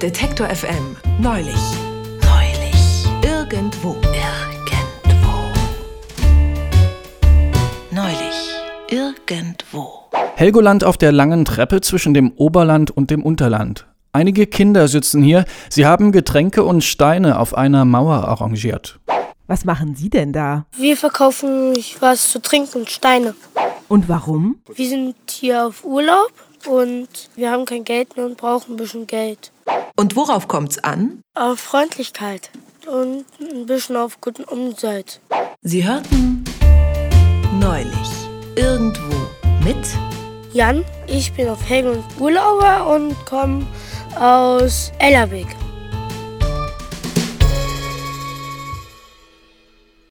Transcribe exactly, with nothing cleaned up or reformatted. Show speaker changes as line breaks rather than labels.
Detektor F M. Neulich. Neulich. Irgendwo. Irgendwo. Neulich. Irgendwo.
Helgoland auf der langen Treppe zwischen dem Oberland und dem Unterland. Einige Kinder sitzen hier. Sie haben Getränke und Steine auf einer Mauer arrangiert.
Was machen Sie denn da?
Wir verkaufen was zu trinken und Steine.
Und warum?
Wir sind hier auf Urlaub und wir haben kein Geld mehr und brauchen ein bisschen Geld.
Und worauf kommt's an?
Auf Freundlichkeit und ein bisschen auf guten Umsatz.
Sie hörten Neulich. Irgendwo mit
Jan, ich bin auf Helgoland Urlauber und komme aus Ellerbeck.